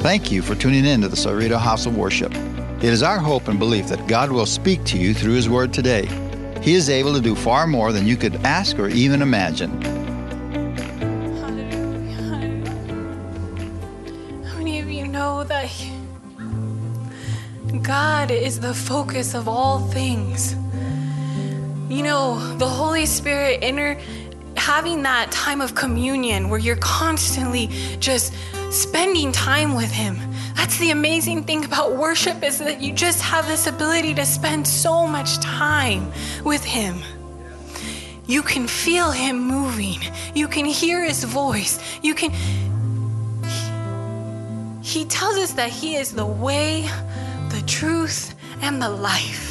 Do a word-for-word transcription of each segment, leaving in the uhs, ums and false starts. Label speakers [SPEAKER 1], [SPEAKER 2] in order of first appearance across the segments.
[SPEAKER 1] Thank you for tuning in to the Cerrito House of Worship. It is our hope and belief that God will speak to you through His Word today. He is able to do far more than you could ask or even imagine.
[SPEAKER 2] Hallelujah, hallelujah. How many of you know that God is the focus of all things? You know, the Holy Spirit inner having that time of communion where you're constantly just spending time with Him. That's the amazing thing about worship, is that you just have this ability to spend so much time with Him. You can feel Him moving. You can hear His voice. You can. He, he tells us that He is the way, the truth, and the life.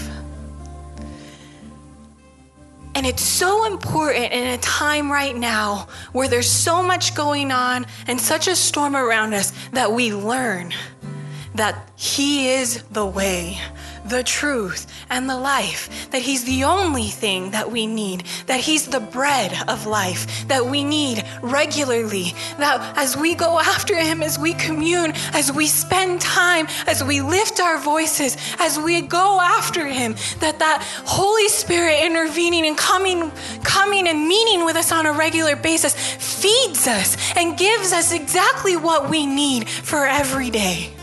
[SPEAKER 2] And it's so important in a time right now where there's so much going on and such a storm around us that we learn that He is the way, the truth, and the life, that He's the only thing that we need, that He's the bread of life that we need regularly, that as we go after Him, as we commune, as we spend time, as we lift our voices, as we go after Him, that that Holy Spirit intervening and coming, coming and meeting with us on a regular basis feeds us and gives us exactly what we need for every day.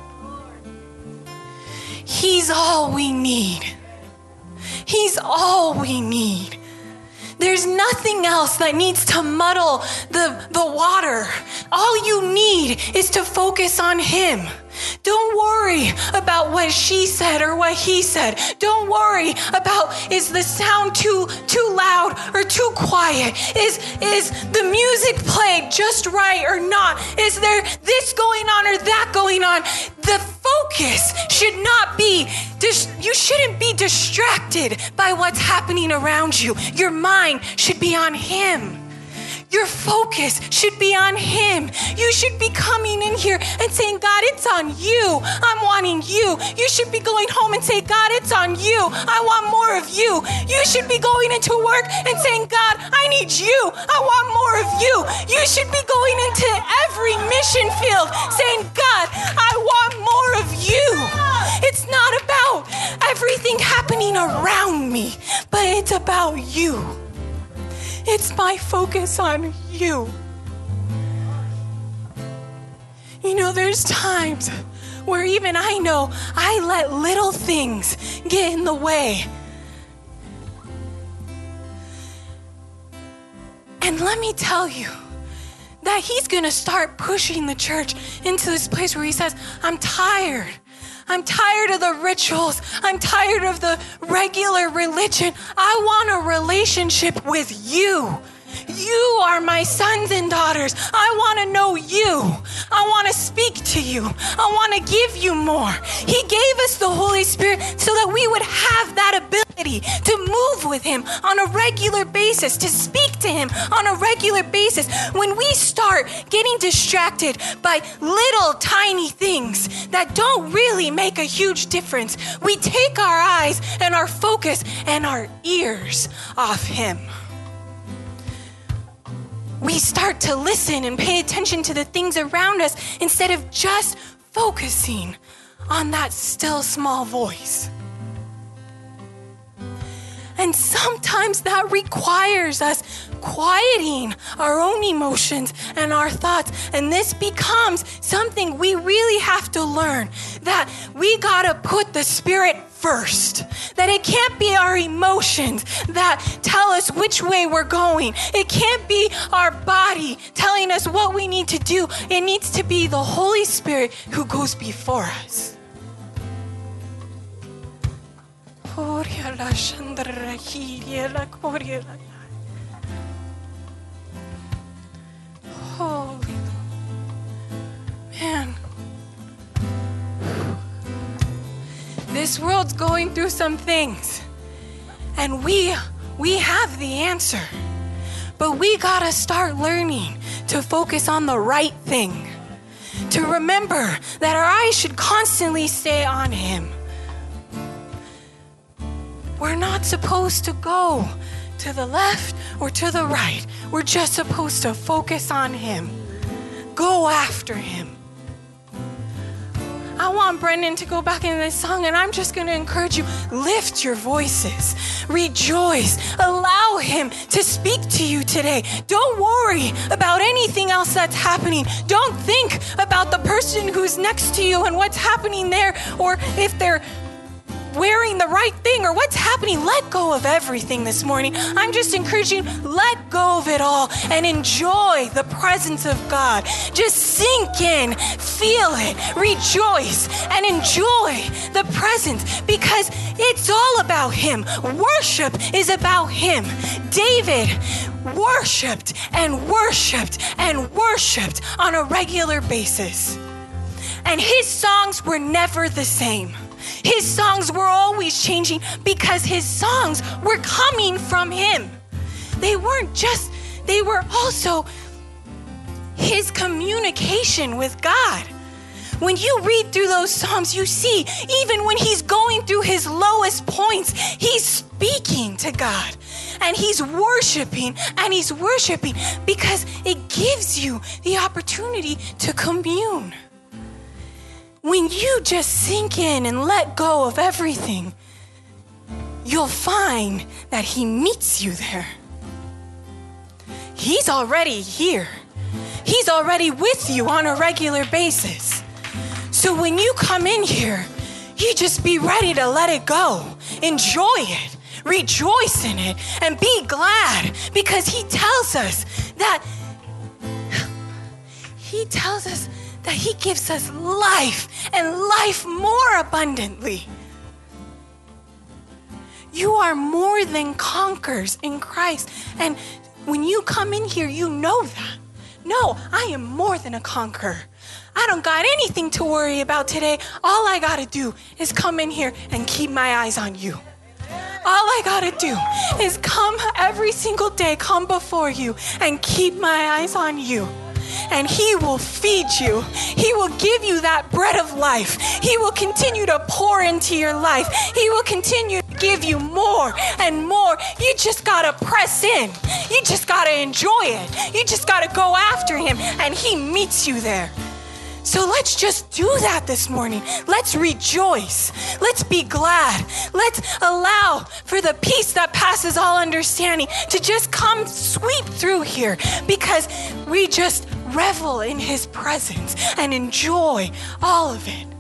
[SPEAKER 2] He's all we need. He's all we need. There's nothing else that needs to muddle the, the water. All you need is to focus on Him. Don't worry about what she said or what he said. Don't worry about, is the sound too too loud or too quiet? Is is the music played just right or not? Is there this going on or that going on? The focus should not be, you shouldn't be distracted by what's happening around you. Your mind should be on Him. Your focus should be on Him. You should be coming in here and saying, God, it's on you. I'm wanting you. You should be going home and say, God, it's on you. I want more of you. You should be going into work and saying, God, I need you. I want more of you. You should be going into every mission field saying, God, I want more of you. It's not about everything happening around me, but it's about you. It's my focus on you. You know, there's times where even I know I let little things get in the way. And let me tell you that He's going to start pushing the church into this place where He says, I'm tired. I'm tired of the rituals. I'm tired of the regular religion. I want a relationship with you. You are my sons and daughters. I want to know you. I want to speak to you. I want to give you more. He gave us the Holy Spirit so that we would have that ability to move with Him on a regular basis, to speak to Him on a regular basis. When we start getting distracted by little tiny things that don't really make a huge difference, we take our eyes and our focus and our ears off Him. We start to listen and pay attention to the things around us instead of just focusing on that still small voice. And sometimes that requires us quieting our own emotions and our thoughts. And this becomes something we really have to learn, that we gotta put the Spirit first. That it can't be our emotions that tell us which way we're going. It can't be our body telling us what we need to do. It needs to be the Holy Spirit who goes before us. Holy man. This world's going through some things, and we we have the answer. But we gotta start learning to focus on the right thing. To remember that our eyes should constantly stay on Him. We're not supposed to go to the left or to the right. We're just supposed to focus on Him. Go after Him. I want Brendan to go back into this song, and I'm just going to encourage you, lift your voices, rejoice, allow him to speak to you today. Don't worry about anything else that's happening. Don't think about the person who's next to you and what's happening there, or if they're wearing the right thing or what's happening. Let go of everything this morning. I'm just encouraging you, let go of it all and enjoy the presence of God. Just sink in, feel it, rejoice, and enjoy the presence, because it's all about him. Worship is about him. David worshiped and worshiped and worshiped on a regular basis. And his songs were never the same. His songs were always changing because his songs were coming from him. They weren't just, they were also his communication with God. When you read through those Psalms, you see, even when he's going through his lowest points, he's speaking to God. And he's worshiping, and he's worshiping because it gives you the opportunity to commune. When you just sink in and let go of everything, you'll find that he meets you there. He's already here. He's already with you on a regular basis. So when you come in here, you just be ready to let it go. Enjoy it. Rejoice in it. And be glad, because he tells us that he tells us that he gives us life, and life more abundantly. You are more than conquerors in Christ. And when you come in here, you know that. No, I am more than a conqueror. I don't got anything to worry about today. All I got to do is come in here and keep my eyes on you. All I got to do is come every single day, come before you and keep my eyes on you. And he will feed you. He will give you that bread of life. He will continue to pour into your life. He will continue to give you more and more. You just got to press in. You just got to enjoy it. You just got to go after him, and he meets you there. So let's just do that this morning. Let's rejoice. Let's be glad. Let's allow for the peace that passes all understanding to just come sweep through here, because we just revel in his presence and enjoy all of it.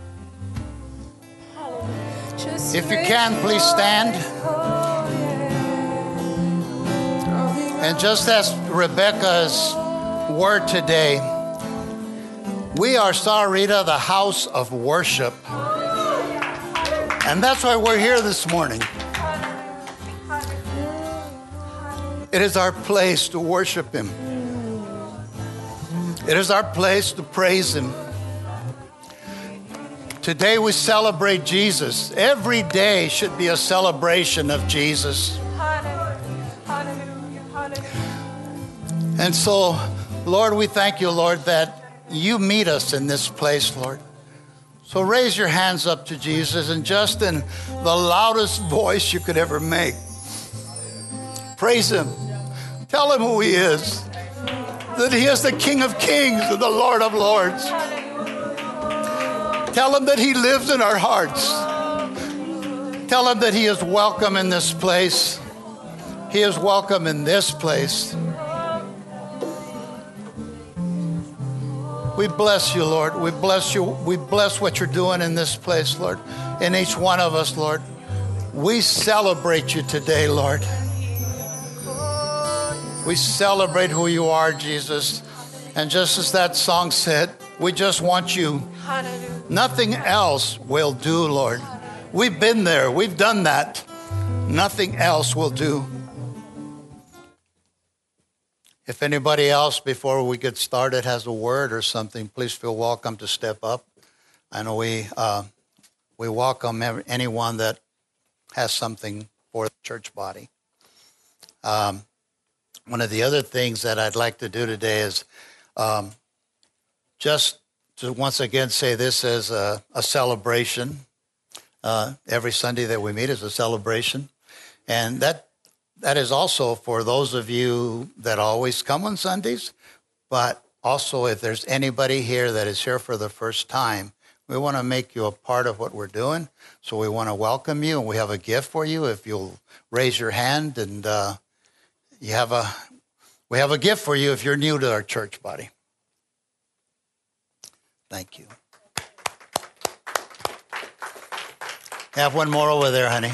[SPEAKER 3] If you can, please stand. And just as Rebecca's word today, we are Sarita, the house of worship. And that's why we're here this morning. It is our place to worship him. It is our place to praise him. Today we celebrate Jesus. Every day should be a celebration of Jesus. And so, Lord, we thank you, Lord, that you meet us in this place, Lord. So raise your hands up to Jesus, and just in the loudest voice you could ever make, praise him. Tell him who he is, that he is the King of Kings and the Lord of Lords. Tell him that he lives in our hearts. Tell him that he is welcome in this place. He is welcome in this place. We bless you, Lord. We bless you. We bless what you're doing in this place, Lord. In each one of us, Lord. We celebrate you today, Lord. We celebrate who you are, Jesus. And just as that song said, we just want you. Nothing else will do, Lord. We've been there. We've done that. Nothing else will do. If anybody else, before we get started, has a word or something, please feel welcome to step up. I know we uh, we welcome anyone that has something for the church body. Um, one of the other things that I'd like to do today is um, just to once again say this as a, a celebration. Uh, every Sunday that we meet is a celebration. And that That is also for those of you that always come on Sundays, but also if there's anybody here that is here for the first time, We want to make you a part of what we're doing. So we want to welcome you, and we have a gift for you. If you'll raise your hand, and uh, you have a, we have a gift for you if you're new to our church body. Thank you. Have one more over there, honey.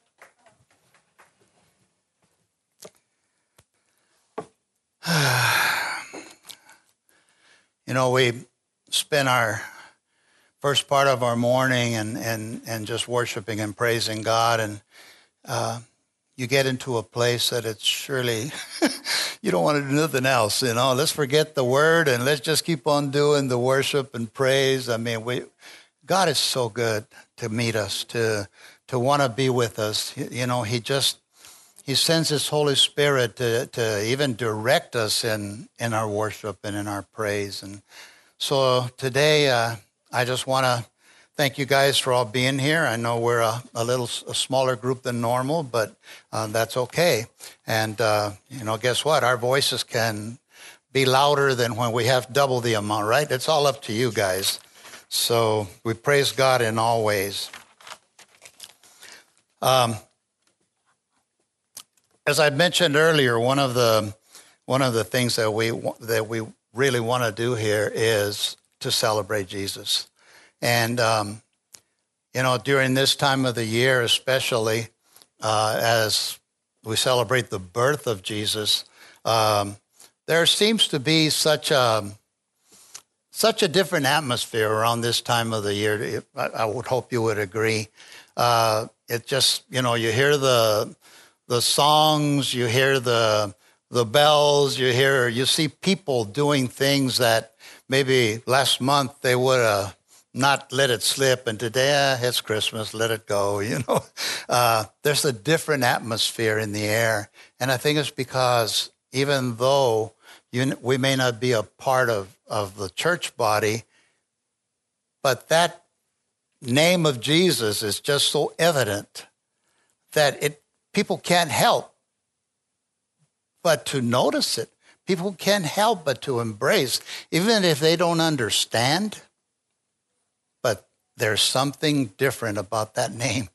[SPEAKER 3] You know, we spend our first part of our morning and, and, and just worshiping and praising God, and uh, you get into a place that it's surely, you don't want to do nothing else, you know. Let's forget the word and let's just keep on doing the worship and praise. I mean, we God is so good to meet us, to to want to be with us. You know, he just, he sends his Holy Spirit to, to even direct us in, in our worship and in our praise. And so today, uh, I just want to thank you guys for all being here. I know we're a, a little a smaller group than normal, but uh, that's okay. And, uh, you know, guess what? Our voices can be louder than when we have double the amount, right? It's all up to you guys. So we praise God in all ways. Um, as I mentioned earlier, one of the one of the things that we that we really want to do here is to celebrate Jesus. And um, you know, during this time of the year, especially uh, as we celebrate the birth of Jesus, um, there seems to be such a such a different atmosphere around this time of the year. I, I would hope you would agree. Uh, it just, you know, you hear the the songs, you hear the the bells, you hear, you see people doing things that maybe last month they would have not let it slip, and today, ah, it's Christmas, let it go, you know. Uh, there's a different atmosphere in the air, and I think it's because even though you, we may not be a part of, of the church body, but that name of Jesus is just so evident that it people can't help but to notice it. People can't help but to embrace, even if they don't understand. But there's something different about that name.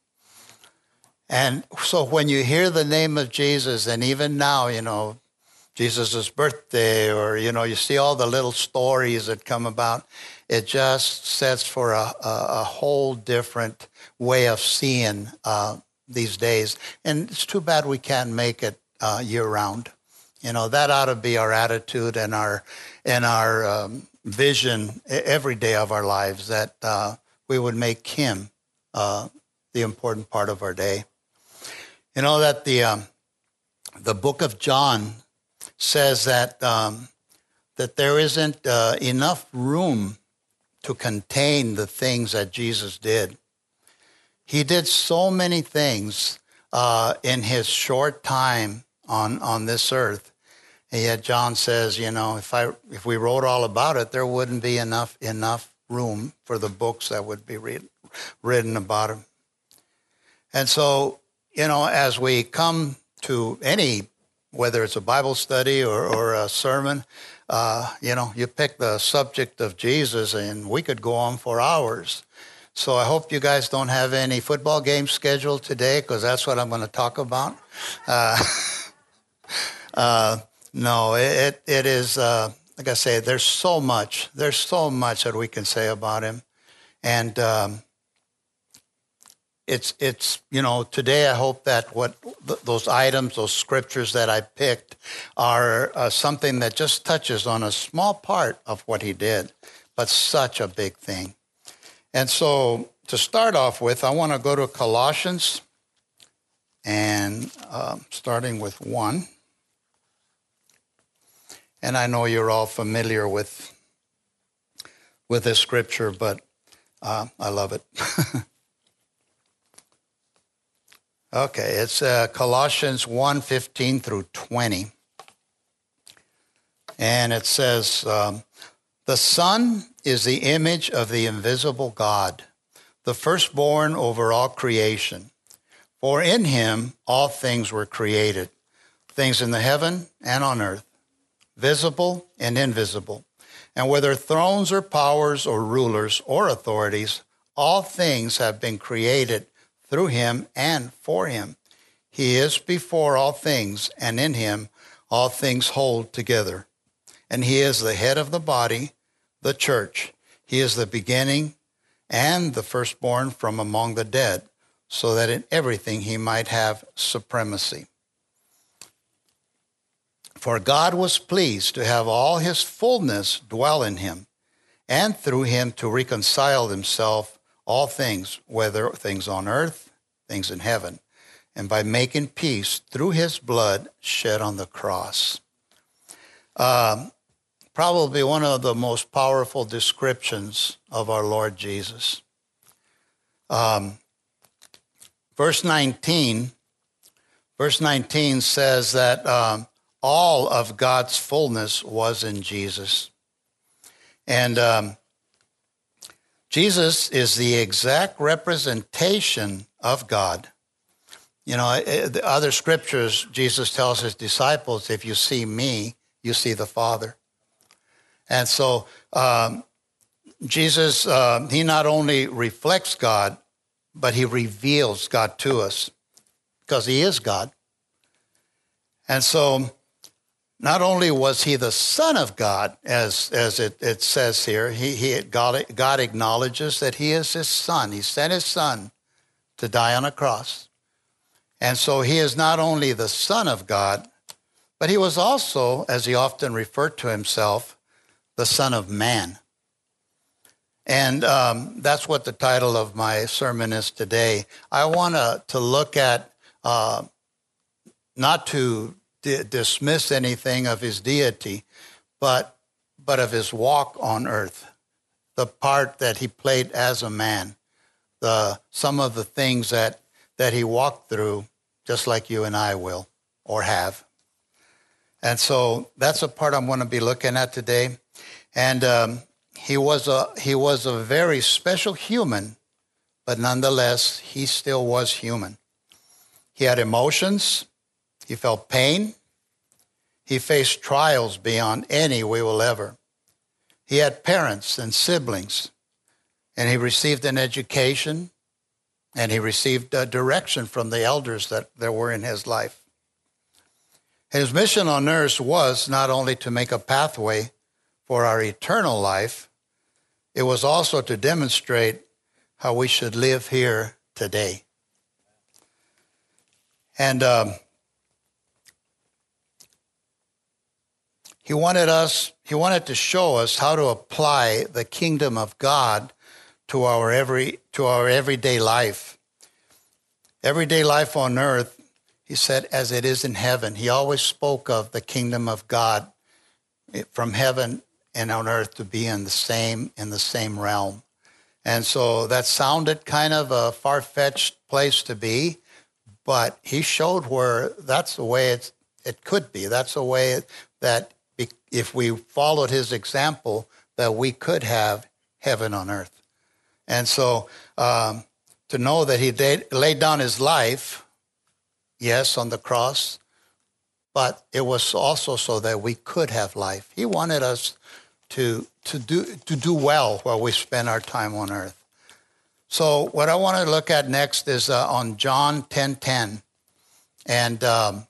[SPEAKER 3] And so when you hear the name of Jesus, and even now, you know, Jesus' birthday, or, you know, you see all the little stories that come about, it just sets for a, a, a whole different way of seeing uh, these days. And it's too bad we can't make it uh, year-round. You know, that ought to be our attitude and our and our um, vision every day of our lives, that uh, we would make him uh, the important part of our day. You know, that the um, the book of John says that um, that there isn't uh, enough room to contain the things that Jesus did. He did so many things uh, in his short time on, on this earth. And yet John says, you know, if I if we wrote all about it, there wouldn't be enough enough room for the books that would be read, written about him. And so, you know, as we come to any, whether it's a Bible study or, or a sermon, uh, you know, you pick the subject of Jesus and we could go on for hours. So I hope you guys don't have any football games scheduled today, because that's what I'm going to talk about. Uh, uh, no, it it is, uh, like I say, there's so much. There's so much that we can say about him. And um, it's, it's you know, today I hope that what th- those items, those scriptures that I picked are uh, something that just touches on a small part of what he did, but such a big thing. And so to start off with, I want to go to Colossians, and uh, starting with one. And I know you're all familiar with, with this scripture, but uh, I love it. Okay, it's uh, Colossians one, fifteen through twenty. And it says, um, the Son is the image of the invisible God, the firstborn over all creation. For in him all things were created, things in the heaven and on earth, visible and invisible, And whether thrones or powers or rulers or authorities, all things have been created through him and for him. He is before all things, and in him all things hold together. And he is the head of the body, the church. He is the beginning and the firstborn from among the dead, so that in everything he might have supremacy. For God was pleased to have all his fullness dwell in him, and through him to reconcile himself all things, whether things on earth, things in heaven, and by making peace through his blood shed on the cross. Um, probably one of the most powerful descriptions of our Lord Jesus. Um, verse nineteen, verse nineteen says that um, all of God's fullness was in Jesus. And um, Jesus is the exact representation of God. You know, the other scriptures, Jesus tells his disciples, if you see me, you see the Father. And so um, Jesus, uh, he not only reflects God, but he reveals God to us because he is God. And so not only was he the Son of God, as, as it, it says here, he, he God, God acknowledges that he is his Son. He sent his Son to die on a cross. And so he is not only the Son of God, but he was also, as he often referred to himself, the Son of Man. And um, that's what the title of my sermon is today. I want to to look at, uh, not to d- dismiss anything of his deity, but but of his walk on earth, the part that he played as a man, the some of the things that, that he walked through, just like you and I will, or have. And so that's a part I'm going to be looking at today. And um, he was a he was a very special human, but nonetheless, he still was human. He had emotions. He felt pain. He faced trials beyond any we will ever. He had parents and siblings, and he received an education, and he received a direction from the elders that there were in his life. His mission on earth was not only to make a pathway for our eternal life, it was also to demonstrate how we should live here today. And um, he wanted us, he wanted to show us how to apply the kingdom of God to our every to our everyday life. Everyday life on earth, he said, as it is in heaven. He always spoke of the kingdom of God from heaven and on earth to be in the same in the same realm. And so that sounded kind of a far-fetched place to be, but he showed where that's the way it's, it could be. That's the way it, that if we followed his example, that we could have heaven on earth. And so um, to know that he laid down his life, yes, on the cross, but it was also so that we could have life. He wanted us to to do to do well while we spend our time on earth. So what I want to look at next is uh, on John ten ten, and um,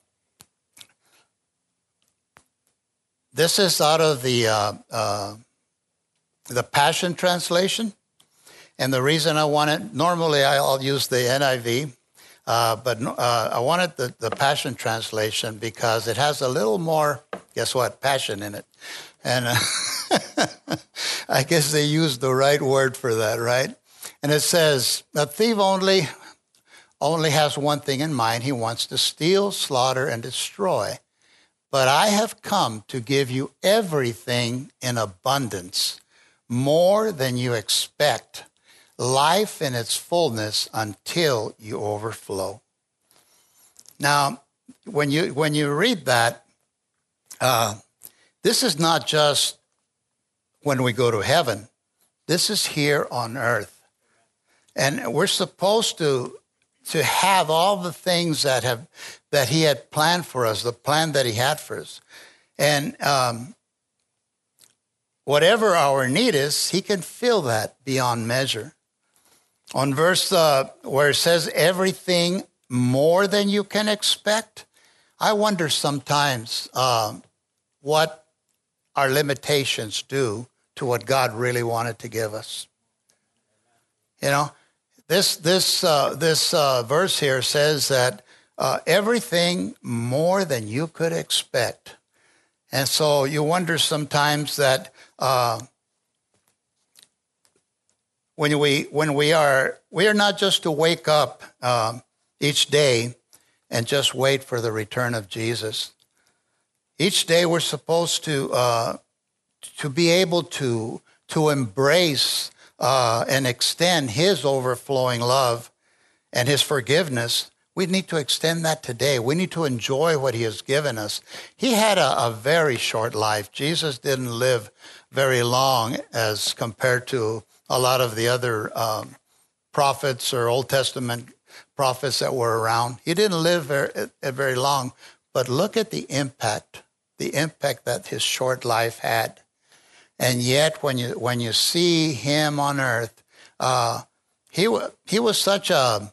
[SPEAKER 3] this is out of the uh, uh, the Passion Translation. And the reason I want it, normally I'll use the N I V, uh, but uh, I wanted the, the Passion Translation because it has a little more, guess what, passion in it. And uh, I guess they used the right word for that, right? And it says, a thief only, only has one thing in mind. He wants to steal, slaughter, and destroy. But I have come to give you everything in abundance, more than you expect, life in its fullness until you overflow. Now, when you when you read that, uh, this is not just when we go to heaven. This is here on earth. And we're supposed to, to have all the things that have that he had planned for us, the plan that he had for us. And um, whatever our need is, he can fill that beyond measure. On verse uh, where it says everything more than you can expect, I wonder sometimes uh, what our limitations do to what God really wanted to give us. You know, this this uh, this uh, verse here says that uh, everything more than you could expect. And so you wonder sometimes that uh, when we when we are we are not just to wake up um, each day and just wait for the return of Jesus. Each day we're supposed to uh, to be able to to embrace uh, and extend his overflowing love and his forgiveness. We need to extend that today. We need to enjoy what he has given us. He had a, a very short life. Jesus didn't live very long as compared to a lot of the other um, prophets or Old Testament prophets that were around. He didn't live very, very long, but look at the impact, the impact that his short life had. And yet when you when you see him on earth, uh, he, he was such a,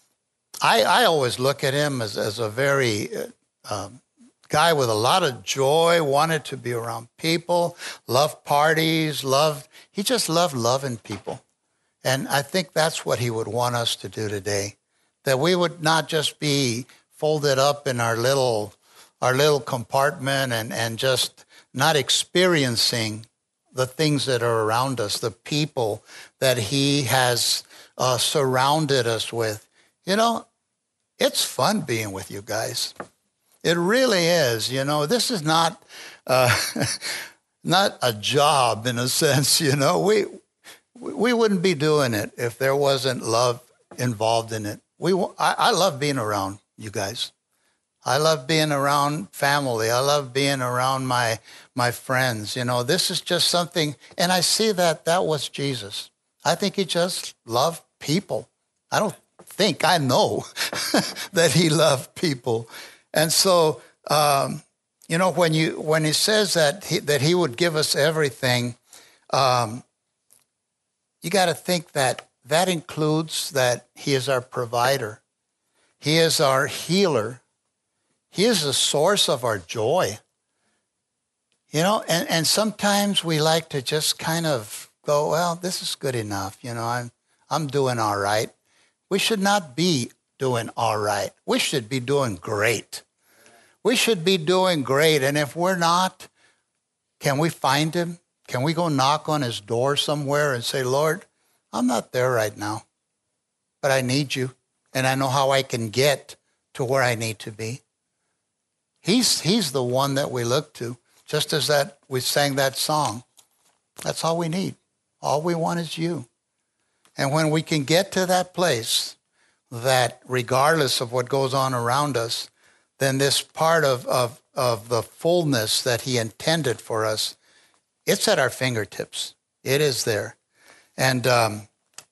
[SPEAKER 3] I, I always look at him as, as a very uh, guy with a lot of joy, wanted to be around people, loved parties, loved, he just loved loving people. And I think that's what he would want us to do today, that we would not just be folded up in our little our little compartment and, and just not experiencing the things that are around us, the people that he has uh, surrounded us with. You know, it's fun being with you guys. It really is. You know, this is not uh, not a job in a sense. You know, we we wouldn't be doing it if there wasn't love involved in it. We I, I love being around you guys. I love being around family. I love being around my my friends. You know, this is just something, and I see that that was Jesus. I think he just loved people. I don't think, I know that he loved people. And so, um, you know, when you when he says that he, that he would give us everything, um, you got to think that that includes that he is our provider. He is our healer. He is the source of our joy. You know, and, and sometimes we like to just kind of go, well, this is good enough. You know, I'm I'm doing all right. We should not be doing all right. We should be doing great. We should be doing great. And if we're not, can we find him? Can we go knock on his door somewhere and say, Lord, I'm not there right now, but I need you. And I know how I can get to where I need to be. He's he's the one that we look to. Just as that we sang that song. That's all we need. All we want is you. And when we can get to that place, that regardless of what goes on around us, then this part of, of, of the fullness that he intended for us, it's at our fingertips. It is there. And um,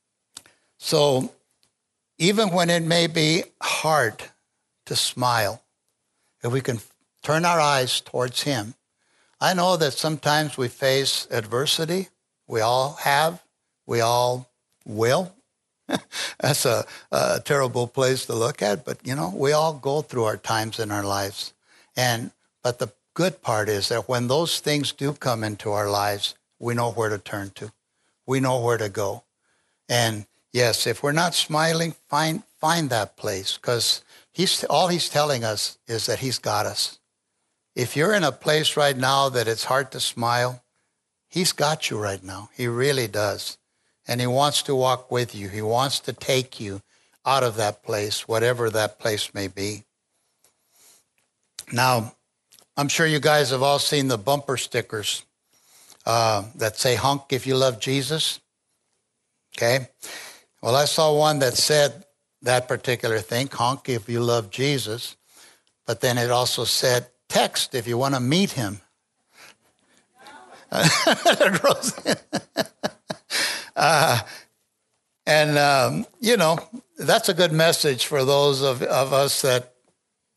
[SPEAKER 3] so even when it may be hard to smile, if we can turn our eyes towards him. I know that sometimes we face adversity. We all have. We all will. That's a, a terrible place to look at, but, you know, we all go through our times in our lives. And but the good part is that when those things do come into our lives, we know where to turn to. We know where to go. And, yes, if we're not smiling, find find that place, because He's, all he's telling us is that he's got us. If you're in a place right now that it's hard to smile, he's got you right now. He really does. And he wants to walk with you. He wants to take you out of that place, whatever that place may be. Now, I'm sure you guys have all seen the bumper stickers uh, that say, honk if you love Jesus. Okay? Well, I saw one that said, that particular thing, honk if you love Jesus. But then it also said, text if you want to meet him. uh, and, um, you know, that's a good message for those of, of us that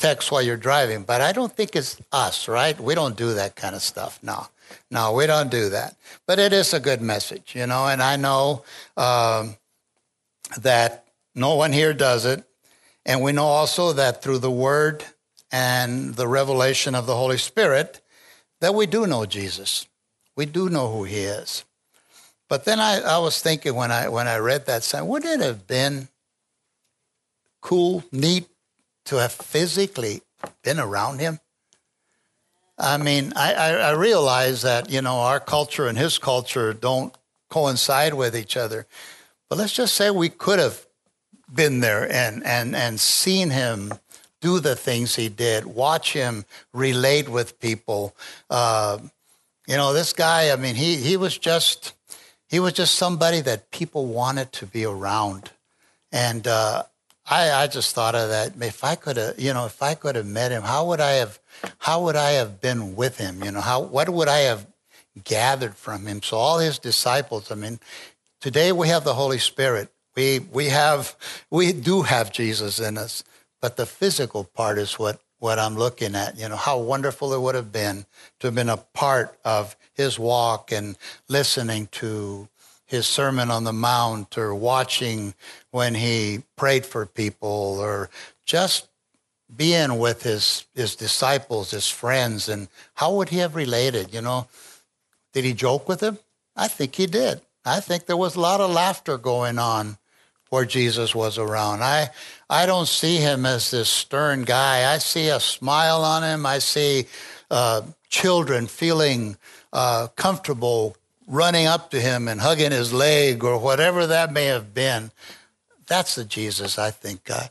[SPEAKER 3] text while you're driving, but I don't think it's us, right? We don't do that kind of stuff. No, no, we don't do that. But it is a good message, you know, and I know um, that no one here does it. And we know also that through the Word and the revelation of the Holy Spirit, that we do know Jesus. We do know who he is. But then I, I was thinking when I when I read that, saying, wouldn't it have been cool, neat to have physically been around him? I mean, I, I, I realize that, you know, our culture and his culture don't coincide with each other. But let's just say we could have been there and, and, and seen him do the things he did, watch him relate with people. Uh, you know, this guy, I mean, he he was just he was just somebody that people wanted to be around. And uh, I, I just thought of that. If I could have, you know, if I could have met him, how would I have, how would I have been with him? You know, how what would I have gathered from him? So all his disciples. I mean, today we have the Holy Spirit. We we have we do have Jesus in us. But the physical part is what, what I'm looking at. You know, how wonderful it would have been to have been a part of his walk and listening to his Sermon on the Mount or watching when he prayed for people or just being with his, his disciples, his friends. And how would he have related, you know? Did he joke with them? I think he did. I think there was a lot of laughter going on where Jesus was around. I I don't see him as this stern guy. I see a smile on him. I see uh, children feeling uh, comfortable running up to him and hugging his leg or whatever that may have been. That's the Jesus I think. Uh,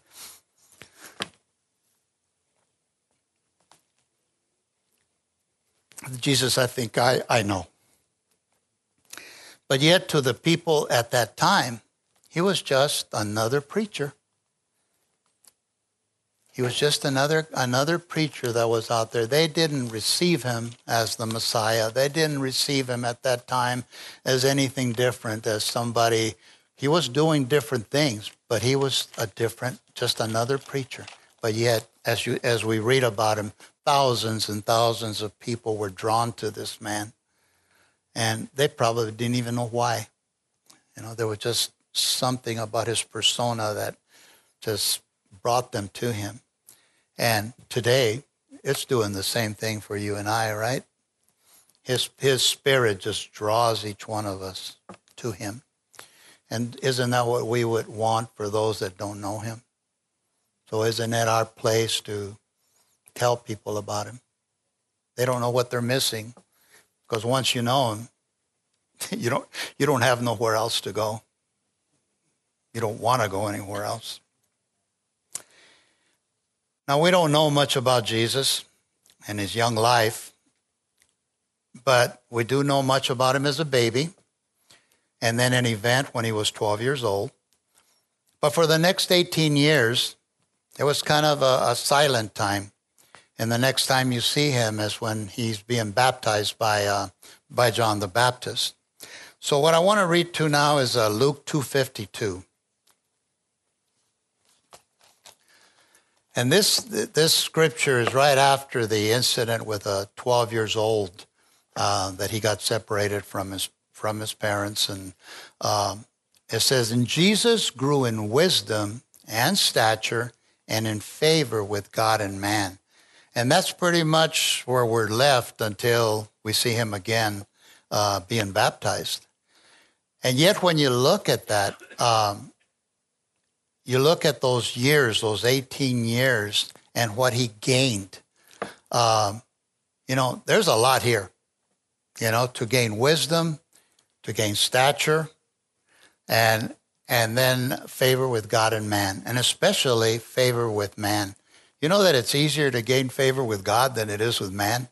[SPEAKER 3] Jesus I think I, I know. But yet to the people at that time, he was just another preacher. He was just another another preacher that was out there. They didn't receive him as the Messiah. They didn't receive him at that time as anything different, as somebody. He was doing different things, but he was a different, just another preacher. But yet, as you as we read about him, thousands and thousands of people were drawn to this man. And they probably didn't even know why. You know, there was just something about his persona that just brought them to him. And today, it's doing the same thing for you and I, right? His his spirit just draws each one of us to him. And isn't that what we would want for those that don't know him? So isn't it our place to tell people about him? They don't know what they're missing, because once you know him, you don't you don't have nowhere else to go. You don't want to go anywhere else. Now, we don't know much about Jesus and his young life, but we do know much about him as a baby, and then an event when he was twelve years old. But for the next eighteen years, it was kind of a, a silent time. And the next time you see him is when he's being baptized by uh, by John the Baptist. So what I want to read to now is uh, Luke two fifty-two. And this this scripture is right after the incident with a twelve years old uh, that he got separated from his from his parents, and um, it says, "And Jesus grew in wisdom and stature and in favor with God and man." And that's pretty much where we're left until we see him again uh, being baptized. And yet, when you look at that. Um, You look at those years, those eighteen years, and what he gained. Um, you know, there's a lot here, you know, to gain wisdom, to gain stature, and and then favor with God and man, and especially favor with man. You know that it's easier to gain favor with God than it is with man?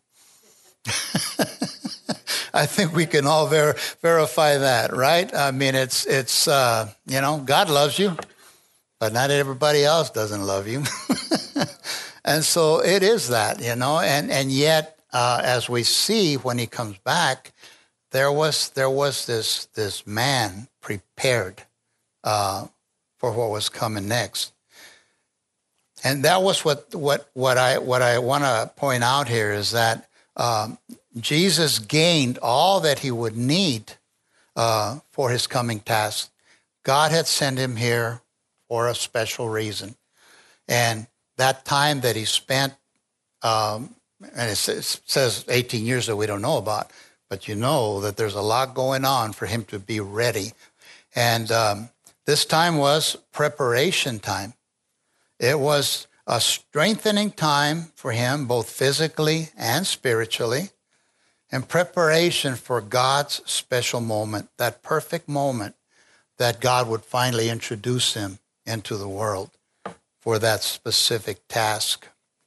[SPEAKER 3] I think we can all ver- verify that, right? I mean, it's, it's uh, you know, God loves you. But not everybody else doesn't love you. And so it is that, you know, and, and yet, uh, as we see when he comes back, there was there was this, this man prepared uh, for what was coming next. And that was what what what I what I want to point out here is that um, Jesus gained all that he would need uh, for his coming task. God had sent him here for a special reason, and that time that he spent, um, and it says eighteen years that we don't know about, but you know that there's a lot going on for him to be ready, and um, this time was preparation time. It was a strengthening time for him, both physically and spiritually, and preparation for God's special moment, that perfect moment that God would finally introduce him into the world for that specific task.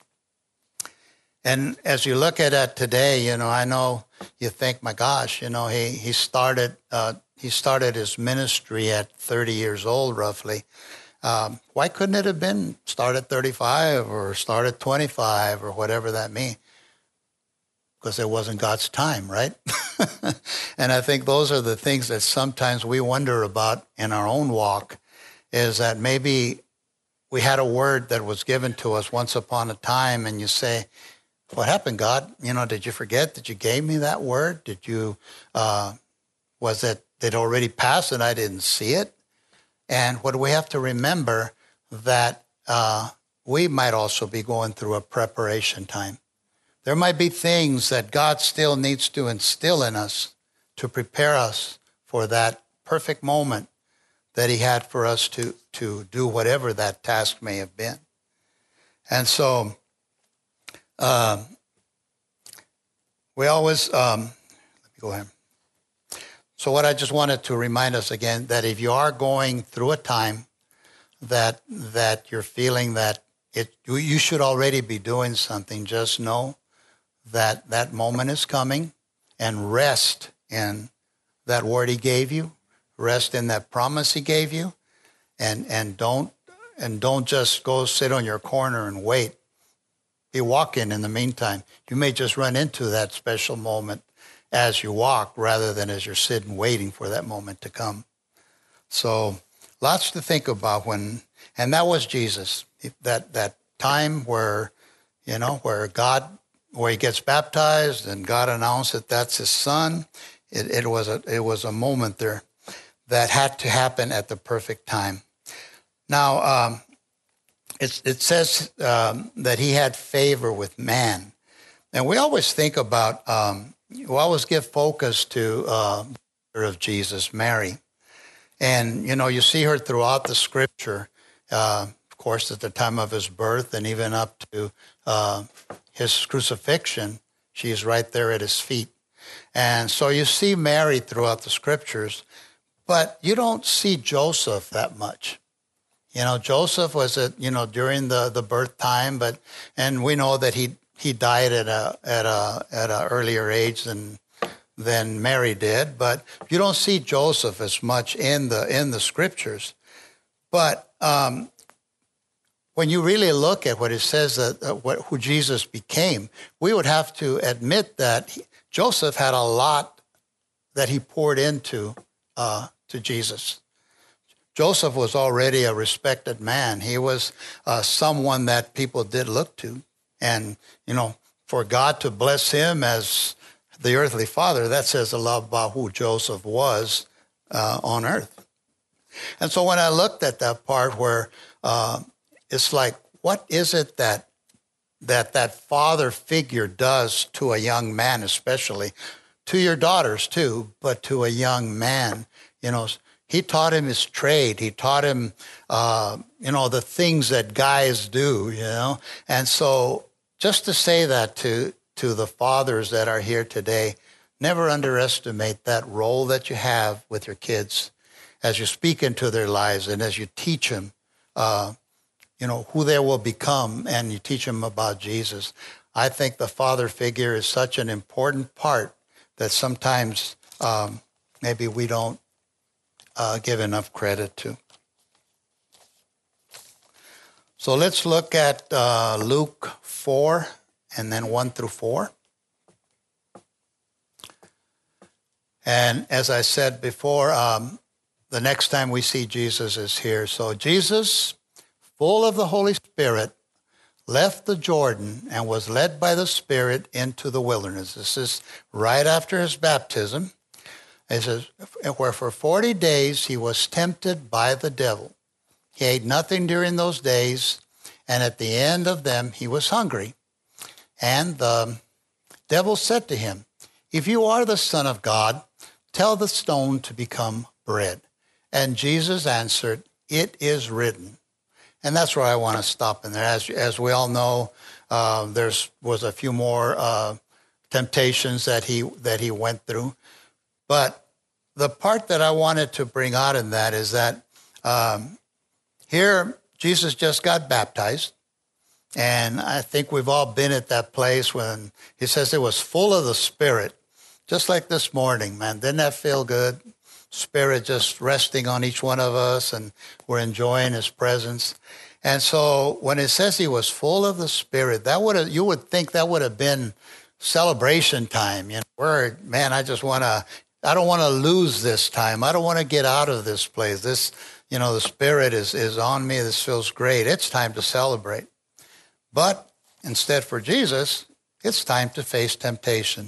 [SPEAKER 3] And as you look at it today, you know, I know you think, my gosh, you know, he he started uh, he started his ministry at thirty years old, roughly. Um, why couldn't it have been start at thirty-five or start at twenty-five or whatever that means? Because it wasn't God's time, right? And I think those are the things that sometimes we wonder about in our own walk, is that maybe we had a word that was given to us once upon a time, and you say, what happened, God? You know, did you forget that you gave me that word? Did you, uh, was it, did it already pass and I didn't see it? And what we have to remember that uh, we might also be going through a preparation time. There might be things that God still needs to instill in us to prepare us for that perfect moment that he had for us to, to do whatever that task may have been. And so um, we always, um, let me go ahead. So what I just wanted to remind us again, that if you are going through a time that that you're feeling that it you should already be doing something, just know that that moment is coming, and rest in that word he gave you, rest in that promise he gave you, and and don't and don't just go sit on your corner and wait. Be walking in the meantime. You may just run into that special moment as you walk, rather than as you're sitting waiting for that moment to come. So lots to think about when, and that was Jesus, that that time where, you know, where God, where he gets baptized and God announced that that's his son. It, it was a it was a moment there that had to happen at the perfect time. Now, um, it, it says um, that he had favor with man. And we always think about, um, we always give focus to uh, the mother of Jesus, Mary. And, you know, you see her throughout the scripture, uh, of course, at the time of his birth and even up to uh, his crucifixion, she is right there at his feet. And so you see Mary throughout the scriptures, but you don't see Joseph that much. You know, Joseph was, at, you know, during the, the birth time, but, and we know that he He died at a at a at an earlier age than than Mary did, but you don't see Joseph as much in the in the scriptures. But um, when you really look at what it says that uh, what, who Jesus became, we would have to admit that he, Joseph had a lot that he poured into uh, to Jesus. Joseph was already a respected man. He was uh, someone that people did look to. And, you know, for God to bless him as the earthly father, that says a lot about who Joseph was uh, on earth. And so when I looked at that part where uh, it's like, what is it that that that father figure does to a young man, especially to your daughters too, but to a young man? You know, he taught him his trade. He taught him, uh, you know, the things that guys do, you know. And so just to say that to to the fathers that are here today, never underestimate that role that you have with your kids as you speak into their lives and as you teach them, uh, you know, who they will become, and you teach them about Jesus. I think the father figure is such an important part that sometimes um, maybe we don't uh, give enough credit to. So let's look at uh, Luke four and then one through four. And as I said before, um, the next time we see Jesus is here. So Jesus, full of the Holy Spirit, left the Jordan and was led by the Spirit into the wilderness. This is right after his baptism. It says, where for forty days he was tempted by the devil. He ate nothing during those days, and at the end of them he was hungry. And the devil said to him, if you are the Son of God, tell the stone to become bread. And Jesus answered, it is written. And that's where I want to stop in there. As, as we all know, uh, there was a few more uh, temptations that he that he went through. But the part that I wanted to bring out in that is that um, here Jesus just got baptized. And I think we've all been at that place when he says it was full of the Spirit. Just like this morning, man. Didn't that feel good? Spirit just resting on each one of us, and we're enjoying his presence. And so when it says he was full of the Spirit, that would have, you would think that would have been celebration time. You know, where, man, I just want to, I don't want to lose this time. I don't want to get out of this place. This, you know, the Spirit is, is on me. This feels great. It's time to celebrate. But instead for Jesus, it's time to face temptation.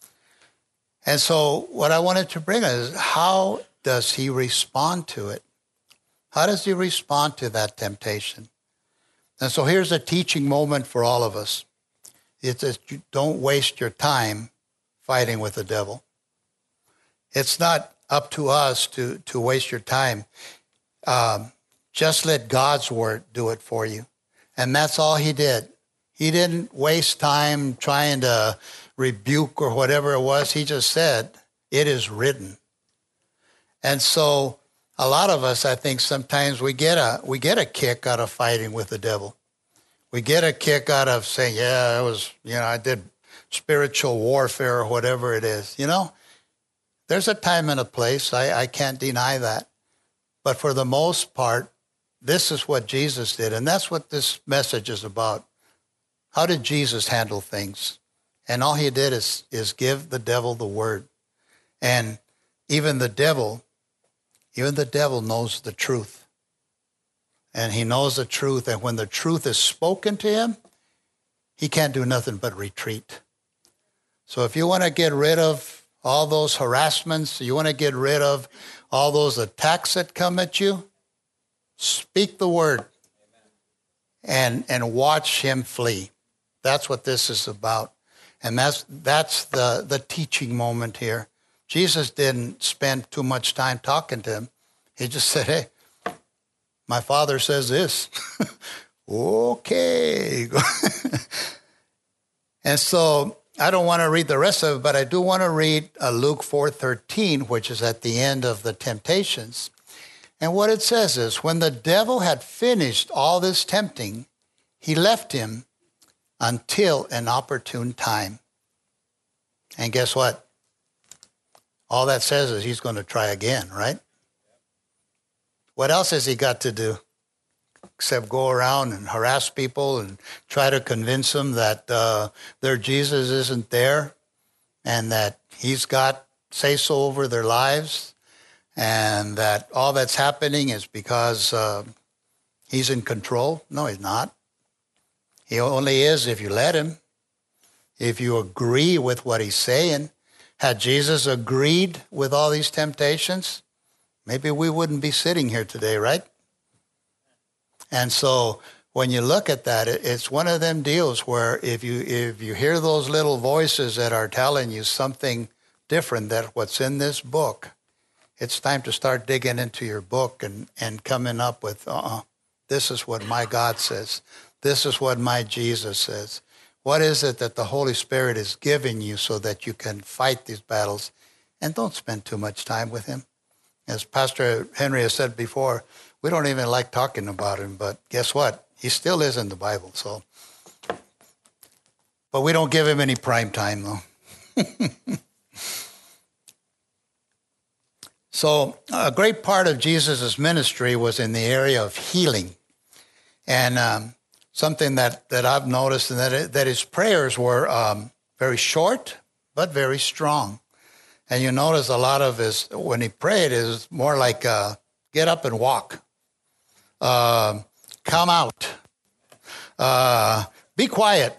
[SPEAKER 3] And so what I wanted to bring is, how does he respond to it? How does he respond to that temptation? And so here's a teaching moment for all of us. It's that you don't waste your time fighting with the devil. It's not up to us to, to waste your time. Um, just let God's word do it for you. And that's all he did. He didn't waste time trying to rebuke or whatever it was. He just said, it is written. And so a lot of us, I think sometimes we get a we get a kick out of fighting with the devil. We get a kick out of saying, yeah, it was, you know, I did spiritual warfare or whatever it is. You know, there's a time and a place. I, I can't deny that. But for the most part, this is what Jesus did. And that's what this message is about. How did Jesus handle things? And all he did is, is give the devil the word. And even the devil, even the devil knows the truth. And he knows the truth. And when the truth is spoken to him, he can't do nothing but retreat. So if you want to get rid of all those harassments, you want to get rid of all those attacks that come at you, speak the word and, and watch him flee. That's what this is about. And that's that's the, the teaching moment here. Jesus didn't spend too much time talking to him. He just said, hey, my Father says this. Okay. And so I don't want to read the rest of it, but I do want to read uh, Luke four thirteen, which is at the end of the temptations. And what it says is, when the devil had finished all this tempting, he left him until an opportune time. And guess what? All that says is he's going to try again, right? What else has he got to do except go around and harass people and try to convince them that uh, their Jesus isn't there and that he's got say-so over their lives and that all that's happening is because uh, he's in control? No, he's not. He only is if you let him, if you agree with what he's saying. Had Jesus agreed with all these temptations, maybe we wouldn't be sitting here today, right? And so when you look at that, it's one of them deals where if you if you hear those little voices that are telling you something different than what's in this book, it's time to start digging into your book and, and coming up with, uh-uh, this is what my God says. This is what my Jesus says. What is it that the Holy Spirit is giving you so that you can fight these battles? And don't spend too much time with him. As Pastor Henry has said before, we don't even like talking about him, but guess what? He still is in the Bible. So, but we don't give him any prime time, though. So a great part of Jesus' ministry was in the area of healing. And um, something that, that I've noticed and that, that his prayers were um, very short, but very strong. And you notice a lot of his, when he prayed, is more like uh, get up and walk, uh, come out, Uh, be quiet.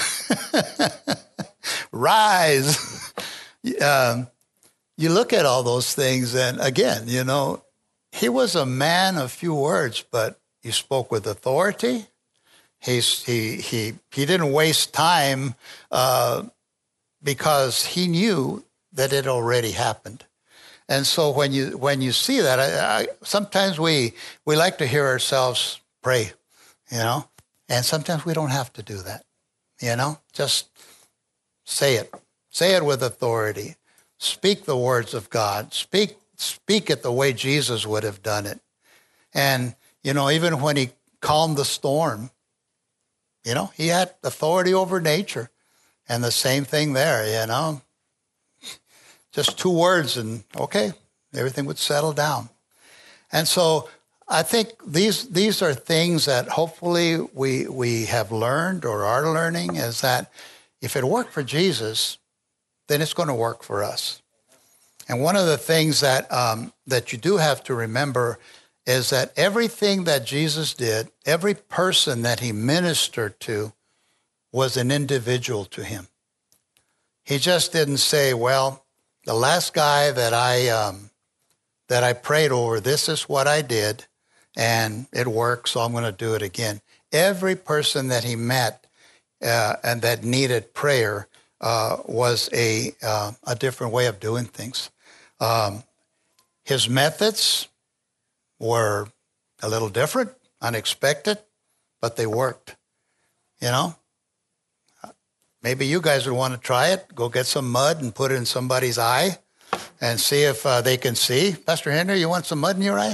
[SPEAKER 3] Rise. um, you look at all those things, and again, you know, he was a man of few words, but he spoke with authority. He's, he he he didn't waste time uh, because he knew that it already happened. And so when you when you see that, I, I, sometimes we we like to hear ourselves pray, you know, and sometimes we don't have to do that, you know. Just say it, say it with authority. Speak the words of God. Speak speak it the way Jesus would have done it. And you know, even when he calmed the storm, you know, he had authority over nature, and the same thing there, you know. Just two words and, okay, everything would settle down. And so I think these these are things that hopefully we we have learned or are learning, is that if it worked for Jesus, then it's going to work for us. And one of the things that um, that you do have to remember is that everything that Jesus did, every person that he ministered to was an individual to him. He just didn't say, well, the last guy that I um, that I prayed over, this is what I did, and it worked, so I'm going to do it again. Every person that he met uh, and that needed prayer uh, was a uh, a different way of doing things. Um, his methods were a little different, unexpected, but they worked. You know. Maybe you guys would want to try it. Go get some mud and put it in somebody's eye and see if uh, they can see. Pastor Henry, you want some mud in your eye?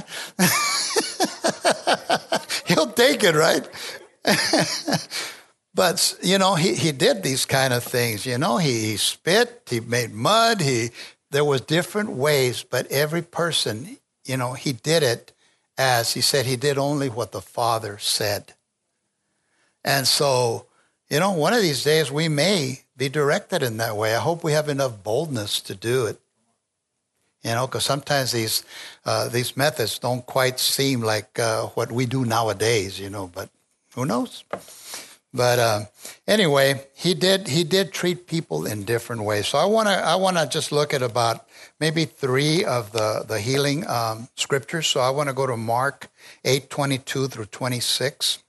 [SPEAKER 3] He'll take it, right? But, you know, he, he did these kind of things. You know, he, he spit, he made mud. He There was different ways, but every person, you know, he did it as he said he did only what the Father said. And so, you know, one of these days we may be directed in that way. I hope we have enough boldness to do it. You know, because sometimes these uh, these methods don't quite seem like uh, what we do nowadays. You know, but who knows? But uh, anyway, he did he did treat people in different ways. So I want to I want to just look at about maybe three of the the healing um, scriptures. So I want to go to Mark eight twenty-two through twenty-six.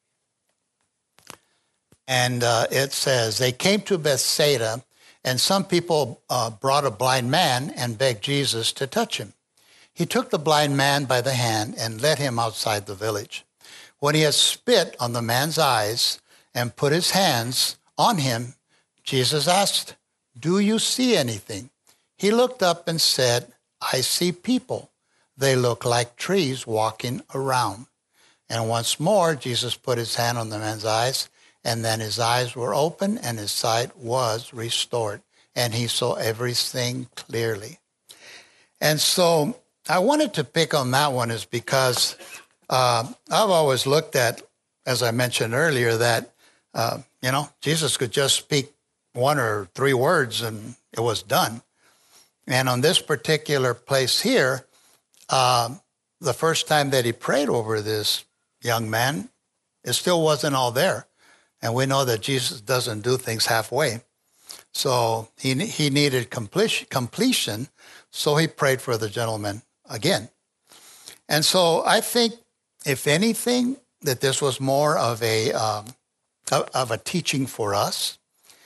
[SPEAKER 3] And uh, it says, they came to Bethsaida, and some people uh, brought a blind man and begged Jesus to touch him. He took the blind man by the hand and led him outside the village. When he had spit on the man's eyes and put his hands on him, Jesus asked, do you see anything? He looked up and said, I see people. They look like trees walking around. And once more, Jesus put his hand on the man's eyes, and then his eyes were open and his sight was restored. And he saw everything clearly. And so I wanted to pick on that one is because uh, I've always looked at, as I mentioned earlier, that, uh, you know, Jesus could just speak one or three words and it was done. And on this particular place here, uh, the first time that he prayed over this young man, it still wasn't all there. And we know that Jesus doesn't do things halfway. So he he needed completion, completion, so he prayed for the gentleman again. And so I think, if anything, that this was more of a um, of a teaching for us,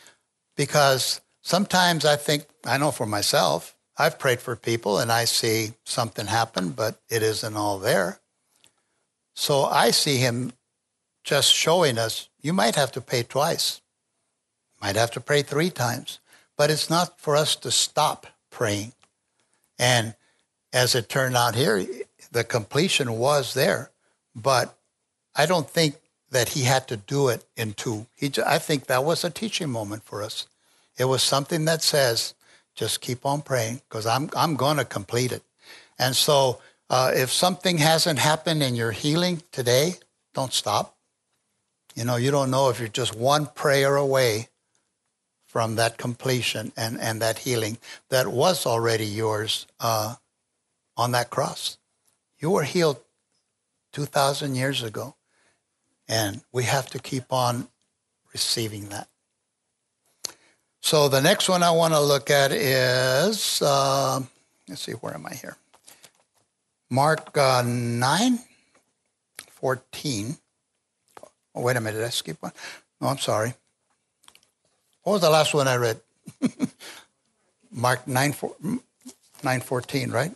[SPEAKER 3] because sometimes I think, I know for myself, I've prayed for people and I see something happen, but it isn't all there. So I see him just showing us, you might have to pray twice, might have to pray three times, but it's not for us to stop praying. And as it turned out here, the completion was there, but I don't think that he had to do it in two. He, I think that was a teaching moment for us. It was something that says, just keep on praying, because I'm I'm going to complete it. And so uh, if something hasn't happened in your healing today, don't stop. You know, you don't know if you're just one prayer away from that completion and, and that healing that was already yours uh, on that cross. You were healed two thousand years ago. And we have to keep on receiving that. So the next one I want to look at is, uh, let's see, where am I here? Mark uh, nine fourteen. Oh, wait a minute, did I skip one? No, I'm sorry. What was the last one I read? Mark nine fourteen, right?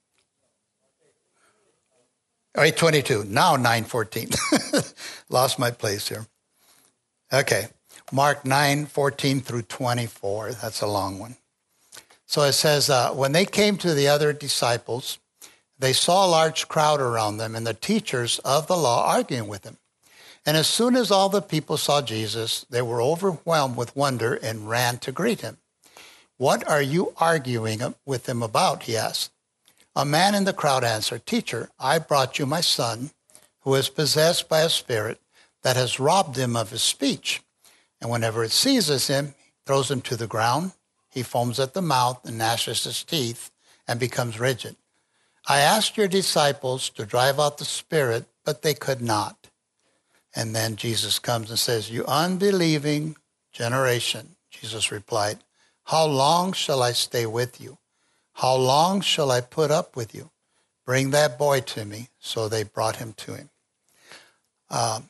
[SPEAKER 3] Oh, eight twenty-two. Now nine fourteen. Lost my place here. Okay. Mark nine fourteen through twenty-four. That's a long one. So it says, uh, when they came to the other disciples, they saw a large crowd around them and the teachers of the law arguing with him. And as soon as all the people saw Jesus, they were overwhelmed with wonder and ran to greet him. What are you arguing with him about? He asked. A man in the crowd answered, Teacher, I brought you my son, who is possessed by a spirit that has robbed him of his speech. And whenever it seizes him, it throws him to the ground. He foams at the mouth and gnashes his teeth and becomes rigid. I asked your disciples to drive out the spirit, but they could not. And then Jesus comes and says, You unbelieving generation, Jesus replied, how long shall I stay with you? How long shall I put up with you? Bring that boy to me. So they brought him to him. Um,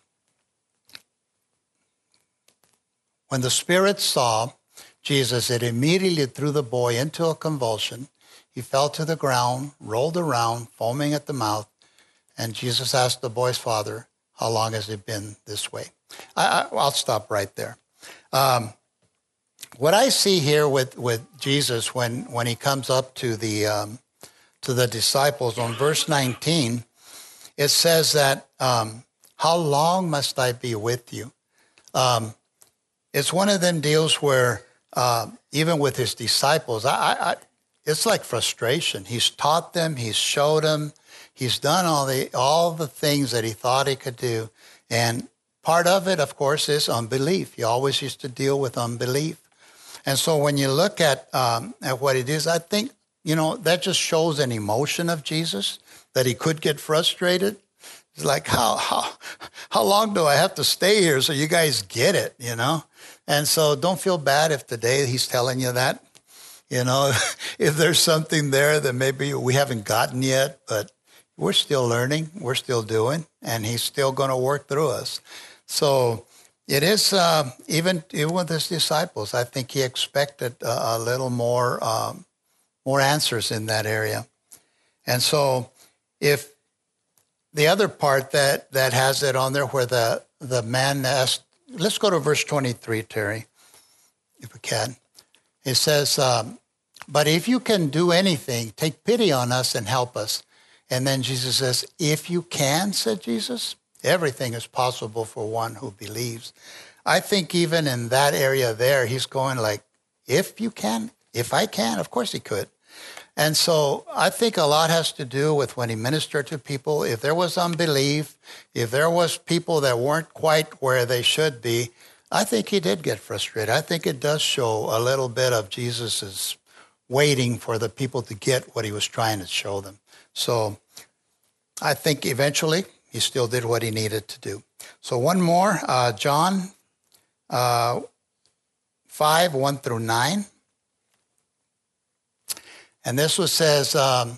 [SPEAKER 3] when the spirit saw Jesus, it immediately threw the boy into a convulsion. He fell to the ground, rolled around, foaming at the mouth. And Jesus asked the boy's father, how long has it been this way? I, I, I'll stop right there. Um, what I see here with, with Jesus when, when he comes up to the um, to the disciples on verse nineteen, it says that, um, how long must I be with you? Um, it's one of them deals where uh, even with his disciples, I, I, I, it's like frustration. He's taught them, he's showed them, he's done all the all the things that he thought he could do. And part of it, of course, is unbelief. He always used to deal with unbelief. And so when you look at um, at what it is, I think, you know, that just shows an emotion of Jesus, that he could get frustrated. It's like, how how how long do I have to stay here so you guys get it, you know? And so don't feel bad if today he's telling you that. You know, if there's something there that maybe we haven't gotten yet, but we're still learning, we're still doing, and he's still going to work through us. So it is, uh, even, even with his disciples, I think he expected a, a little more um, more answers in that area. And so if the other part that, that has it on there where the, the man asked, let's go to verse twenty-three, Terry, if we can. It says, um, but if you can do anything, take pity on us and help us. And then Jesus says, if you can, said Jesus, everything is possible for one who believes. I think even in that area there, he's going like, if you can, if I can, of course he could. And so I think a lot has to do with when he ministered to people. If there was unbelief, if there was people that weren't quite where they should be, I think he did get frustrated. I think it does show a little bit of Jesus's waiting for the people to get what he was trying to show them. So I think eventually he still did what he needed to do. So one more, uh, John uh, five, one through nine. And this one says, um,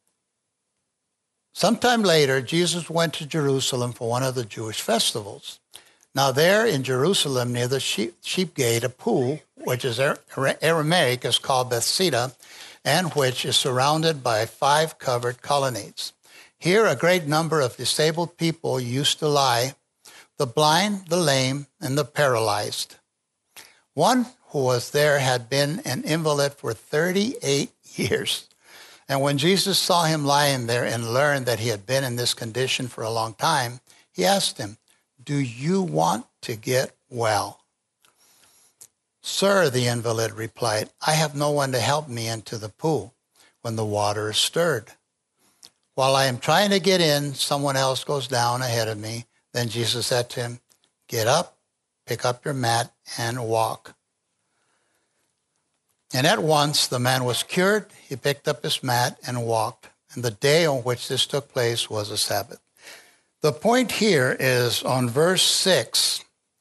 [SPEAKER 3] sometime later, Jesus went to Jerusalem for one of the Jewish festivals. Now there in Jerusalem, near the sheep, sheep gate, a pool, which is Aramaic, is called Bethesda, and which is surrounded by five covered colonnades. Here a great number of disabled people used to lie, the blind, the lame, and the paralyzed. One who was there had been an invalid for thirty-eight years. And when Jesus saw him lying there and learned that he had been in this condition for a long time, he asked him, do you want to get well? Sir, the invalid replied, I have no one to help me into the pool when the water is stirred. While I am trying to get in, someone else goes down ahead of me. Then Jesus said to him, get up, pick up your mat, and walk. And at once the man was cured. He picked up his mat and walked. And the day on which this took place was a Sabbath. The point here is on verse six,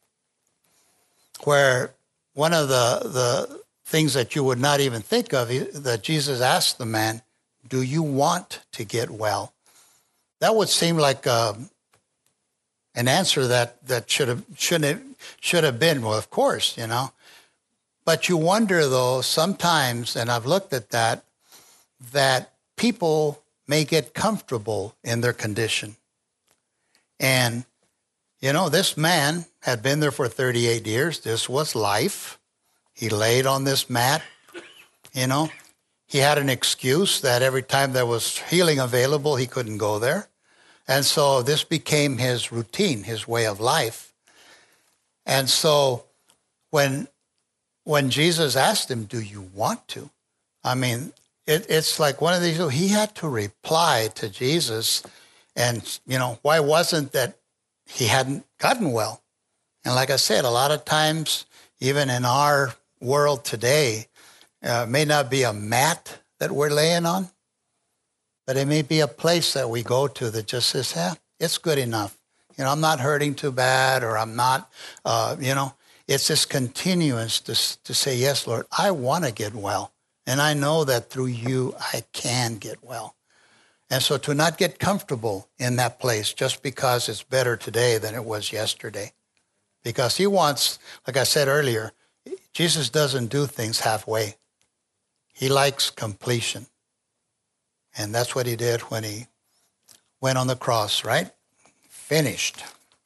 [SPEAKER 3] where one of the, the things that you would not even think of, that Jesus asked the man, do you want to get well? That would seem like um, an answer that, that should have, shouldn't have, should have been, well, of course, you know. But you wonder, though, sometimes, and I've looked at that, that people may get comfortable in their condition. And, you know, this man had been there for thirty-eight years. This was life. He laid on this mat, you know. He had an excuse that every time there was healing available, he couldn't go there. And so this became his routine, his way of life. And so when when Jesus asked him, do you want to? I mean, it, it's like one of these, he had to reply to Jesus. And, you know, why wasn't that he hadn't gotten well? And like I said, a lot of times, even in our world today, uh, it may not be a mat that we're laying on, but it may be a place that we go to that just says, yeah, it's good enough. You know, I'm not hurting too bad, or I'm not, uh, you know, it's this continuance to, to say, yes, Lord, I want to get well. And I know that through you, I can get well. And so to not get comfortable in that place just because it's better today than it was yesterday. Because he wants, like I said earlier, Jesus doesn't do things halfway. He likes completion. And that's what he did when he went on the cross, right? Finished.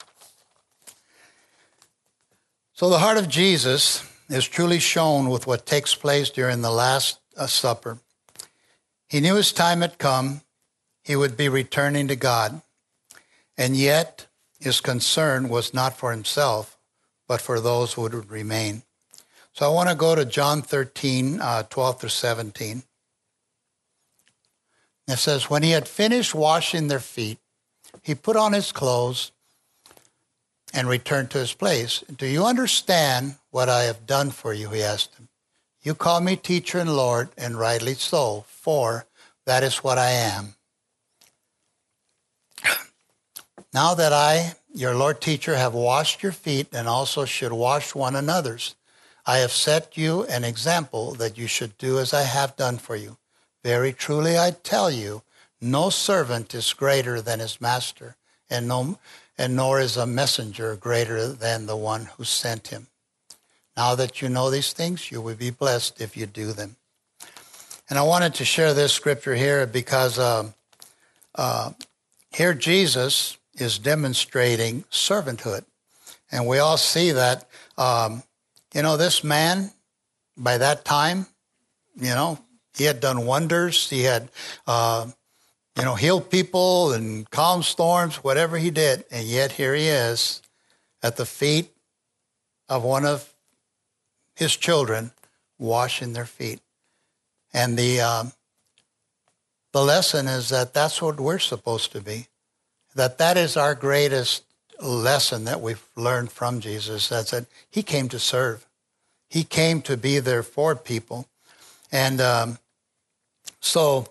[SPEAKER 3] So the heart of Jesus is truly shown with what takes place during the Last uh, Supper. He knew his time had come. He would be returning to God. And yet his concern was not for himself, but for those who would remain. So I want to go to John thirteen, uh, twelve through seventeen. It says, when he had finished washing their feet, he put on his clothes and returned to his place. Do you understand what I have done for you? He asked him. You call me teacher and Lord, and rightly so, for that is what I am. Now that I, your Lord teacher, have washed your feet and also should wash one another's, I have set you an example that you should do as I have done for you. Very truly I tell you, no servant is greater than his master, and no, and nor is a messenger greater than the one who sent him. Now that you know these things, you will be blessed if you do them. And I wanted to share this scripture here because uh, uh, here Jesus is demonstrating servanthood. And we all see that, um, you know, this man, by that time, you know, he had done wonders. He had, uh, you know, healed people and calmed storms, whatever he did. And yet here he is at the feet of one of his children, washing their feet. And the um, the lesson is that that's what we're supposed to be. That that is our greatest lesson that we've learned from Jesus. That's that he came to serve. He came to be there for people. And um, so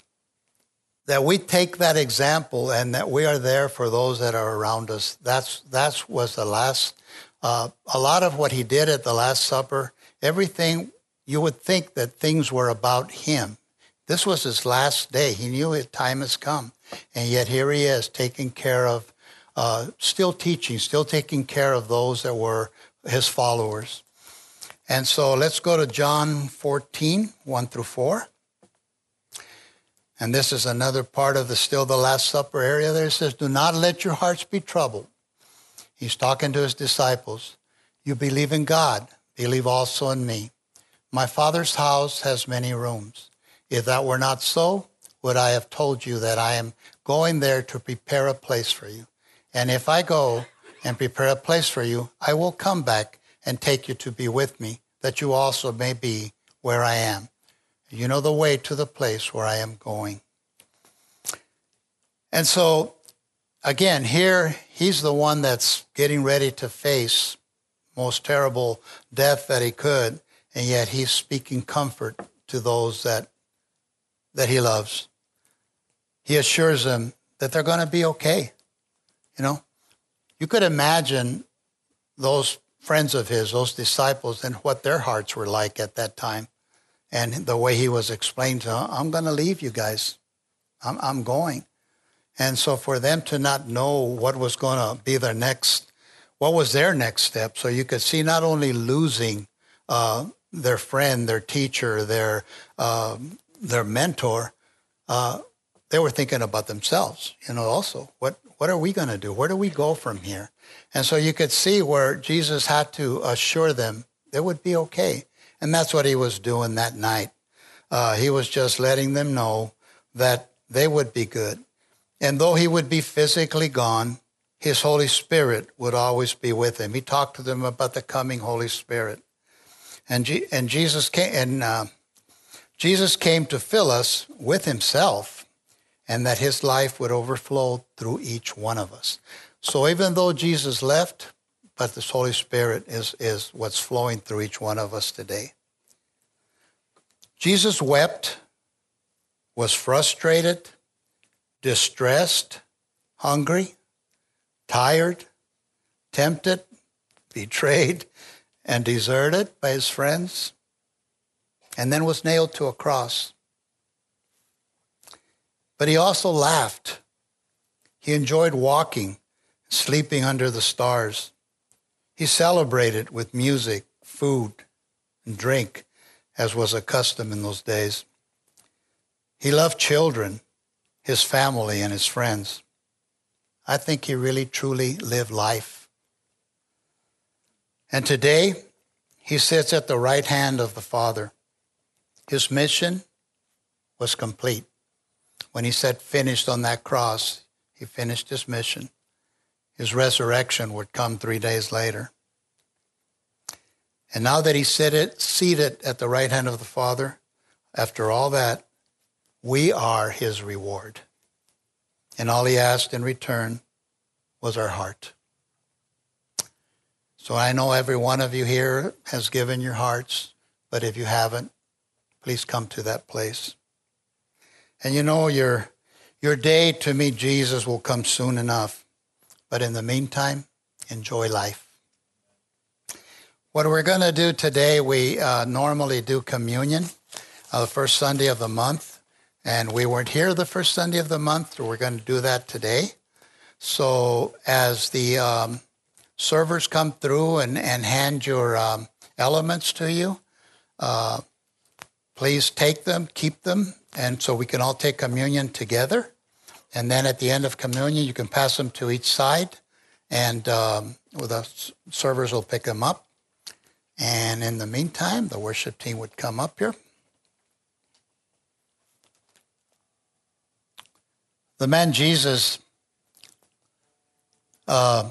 [SPEAKER 3] that we take that example and that we are there for those that are around us. That's that's was the last, uh, a lot of what he did at the Last Supper, everything, you would think that things were about him. This was his last day. He knew his time has come. And yet here he is taking care of, uh, still teaching, still taking care of those that were his followers. And so let's go to John fourteen, one through four. And this is another part of the still the Last Supper area there. It says, do not let your hearts be troubled. He's talking to his disciples. You believe in God, believe also in me. My Father's house has many rooms. If that were not so, would I have told you that I am going there to prepare a place for you? And if I go and prepare a place for you, I will come back and take you to be with me, that you also may be where I am. You know the way to the place where I am going. And so, again, here, he's the one that's getting ready to face most terrible death that he could, and yet he's speaking comfort to those that that he loves. He assures them that they're going to be okay. You know, you could imagine those friends of his, those disciples, and what their hearts were like at that time. And the way he was explained to them, I'm going to leave you guys. I'm, I'm going. And so for them to not know what was going to be their next, what was their next step, so you could see not only losing uh, their friend, their teacher, their uh, their mentor, uh, they were thinking about themselves, you know, also. What, what are we going to do? Where do we go from here? And so you could see where Jesus had to assure them they would be okay. And that's what he was doing that night. Uh, he was just letting them know that they would be good. And though he would be physically gone, his Holy Spirit would always be with him. He talked to them about the coming Holy Spirit. And, G- and Jesus came, and uh, Jesus came to fill us with himself, and that his life would overflow through each one of us. So even though Jesus left, but this Holy Spirit is, is what's flowing through each one of us today. Jesus wept, was frustrated, distressed, hungry, tired, tempted, betrayed, and deserted by his friends, and then was nailed to a cross. But he also laughed. He enjoyed walking, sleeping under the stars. He celebrated with music, food, and drink, as was a custom in those days. He loved children, his family, and his friends. I think he really, truly lived life. And today, he sits at the right hand of the Father. His mission was complete. When he said finished on that cross, he finished his mission. His resurrection would come three days later. And now that he's seated, seated at the right hand of the Father, after all that, we are his reward. And all he asked in return was our heart. So I know every one of you here has given your hearts, but if you haven't, please come to that place. And you know, your, your day to meet Jesus will come soon enough. But in the meantime, enjoy life. What we're going to do today, we uh, normally do communion uh, the first Sunday of the month. And we weren't here the first Sunday of the month, so we're going to do that today. So as the um, servers come through and, and hand your um, elements to you, uh, please take them, keep them, and so we can all take communion together. And then at the end of communion, you can pass them to each side, and um, well, the servers will pick them up. And in the meantime, the worship team would come up here. The man Jesus uh,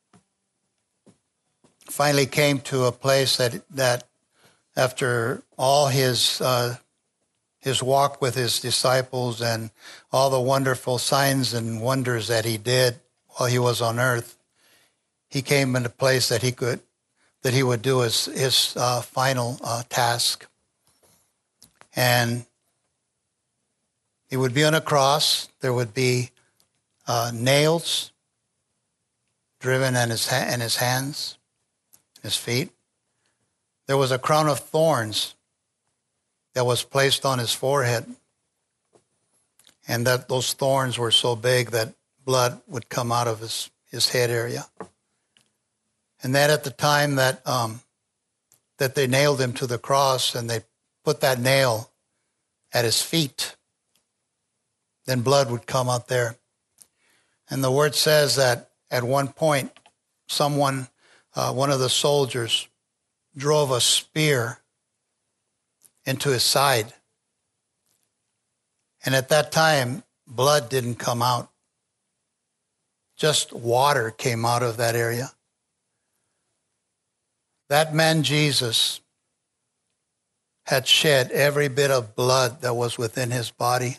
[SPEAKER 3] finally came to a place that that after all his uh, his walk with his disciples and all the wonderful signs and wonders that he did while he was on earth, he came in a place that he could that he would do his his uh, final uh, task, and he would be on a cross. There would be uh, nails driven in his ha- in his hands, his feet. There was a crown of thorns that was placed on his forehead, and that those thorns were so big that blood would come out of his, his head area. And then at the time that um, that they nailed him to the cross and they put that nail at his feet, then blood would come out there. And the word says that at one point, someone, uh, one of the soldiers, drove a spear into his side. And at that time, blood didn't come out. Just water came out of that area. That man, Jesus, had shed every bit of blood that was within his body.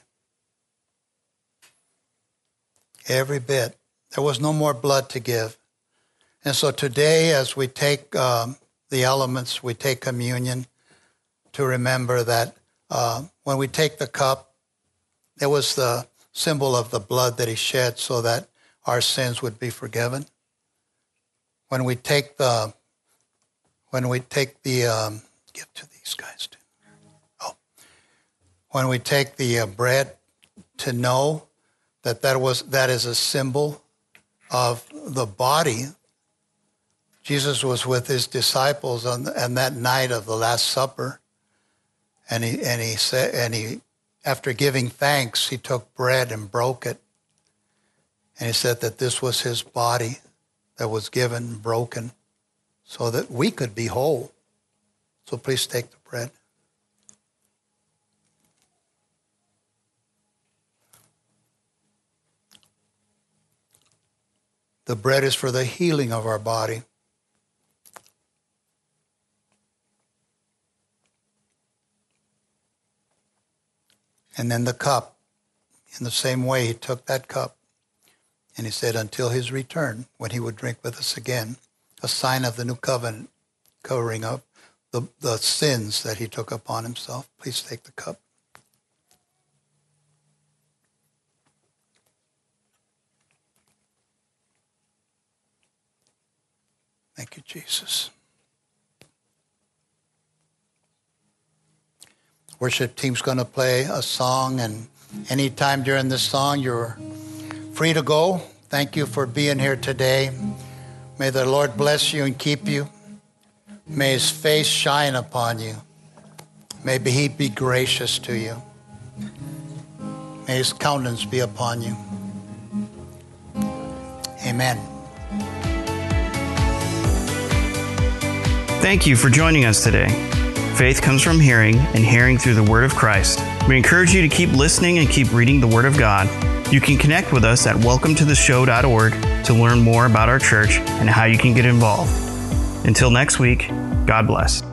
[SPEAKER 3] Every bit. There was no more blood to give. And so today, as we take um, the elements, we take communion, to remember that uh, when we take the cup, it was the symbol of the blood that he shed so that our sins would be forgiven. When we take the, when we take the, um, give to these guys too. Oh, when we take the uh, bread, to know that that was that is a symbol of the body. Jesus was with his disciples on, the, on that night of the Last Supper, and he and he said, and he, after giving thanks, he took bread and broke it, and he said that this was his body that was given, broken, so that we could be whole. So please take the bread. The bread is for the healing of our body. And then the cup, in the same way, he took that cup and he said, until his return, when he would drink with us again, a sign of the new covenant, covering up the, the sins that he took upon himself. Please take the cup. Thank you, Jesus. Worship team's going to play a song, and anytime during this song, you're free to go. Thank you for being here today. May the Lord bless you and keep you. May his face shine upon you. May he be gracious to you. May his countenance be upon you. Amen.
[SPEAKER 4] Thank you for joining us today. Faith comes from hearing, and hearing through the Word of Christ. We encourage you to keep listening and keep reading the Word of God. You can connect with us at welcome to the show dot org to learn more about our church and how you can get involved. Until next week, God bless.